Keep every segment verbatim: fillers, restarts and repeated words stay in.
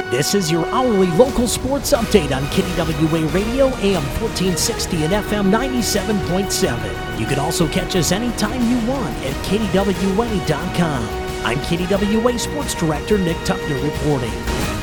This is your hourly local sports update on K D W A Radio, A M fourteen sixty and F M ninety-seven point seven. You can also catch us anytime you want at K D W A dot com. I'm K D W A Sports Director Nick Tuckner reporting.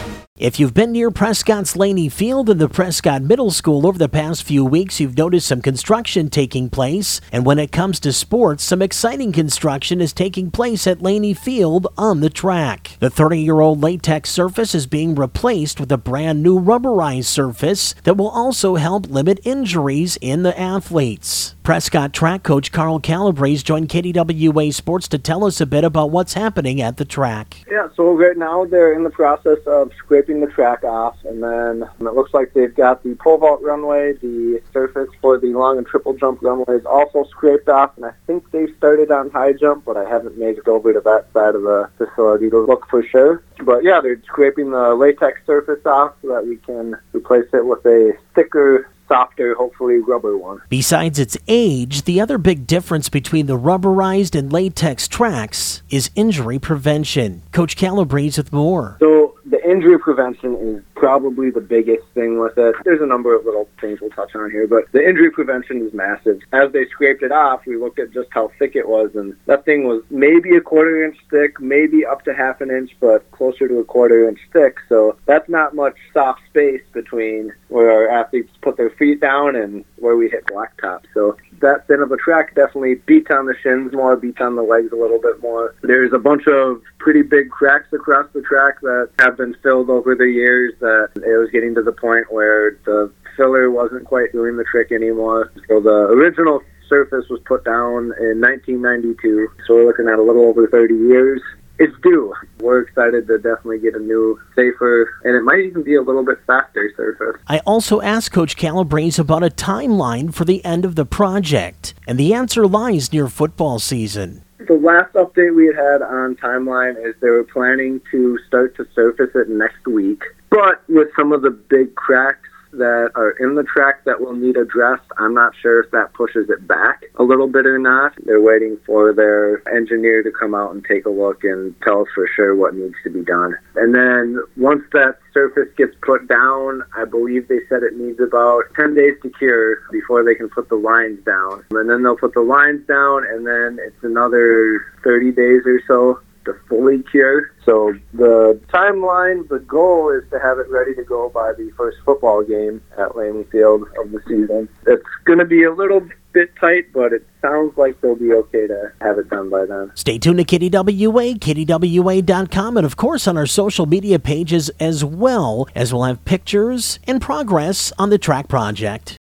If you've been near Prescott's Laney Field and the Prescott Middle School over the past few weeks, you've noticed some construction taking place. And when it comes to sports, some exciting construction is taking place at Laney Field on the track. The thirty-year-old latex surface is being replaced with a brand new rubberized surface that will also help limit injuries in the athletes. Prescott track coach Carl Calabrese joined K D W A Sports to tell us a bit about what's happening at the track. Yeah, so right now they're in the process of scraping the track off, and then it looks like they've got the pole vault runway, the surface for the long and triple jump runway is also scraped off, and I think they've started on high jump, but I haven't made it over to that side of the facility to look for sure. But yeah, they're scraping the latex surface off so that we can replace it with a thicker, softer, hopefully rubber one. Besides its age, the other big difference between the rubberized and latex tracks is injury prevention. Coach Calabrese with more. So the injury prevention is probably the biggest thing with it. There's a number of little things we'll touch on here, but the injury prevention is massive. As they scraped it off, we looked at just how thick it was, and that thing was maybe a quarter inch thick, maybe up to half an inch, but closer to a quarter inch thick. So that's not much soft space between where our athletes put their feet down and where we hit blacktop. So that thin of a track definitely beats on the shins more, beats on the legs a little bit more. There's a bunch of pretty big cracks across the track that have been filled over the years that it was getting to the point where the filler wasn't quite doing the trick anymore. So the original surface was put down in nineteen ninety-two, so we're looking at a little over thirty years. It's due. We're excited to definitely get a new, safer, and it might even be a little bit faster surface. I also asked Coach Calabrese about a timeline for the end of the project, and the answer lies near football season. The last update we had had on timeline is they were planning to start to surface it next week, but with some of the big cracks that are in the track that will need addressed, I'm not sure if that pushes it back a little bit or not. They're waiting for their engineer to come out and take a look and tell us for sure what needs to be done. And then once that surface gets put down, I believe they said it needs about ten days to cure before they can put the lines down. And then they'll put the lines down, and then it's another thirty days or so to fully cure. So the timeline, the goal is to have it ready to go by the first football game at Laney Field of the season. It's going to be a little bit tight, but it sounds like they'll be okay to have it done by then. Stay tuned to K D W A, K D W A dot com, and of course on our social media pages as well, as we'll have pictures and progress on the track project.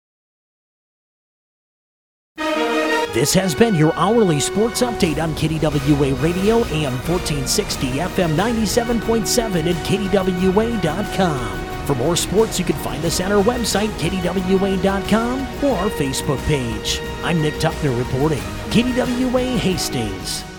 This has been your hourly sports update on K D W A Radio, A M fourteen sixty, F M ninety-seven point seven, and K D W A dot com. For more sports, you can find us at our website, K D W A dot com, or our Facebook page. I'm Nick Tuckner reporting. K D W A Hastings.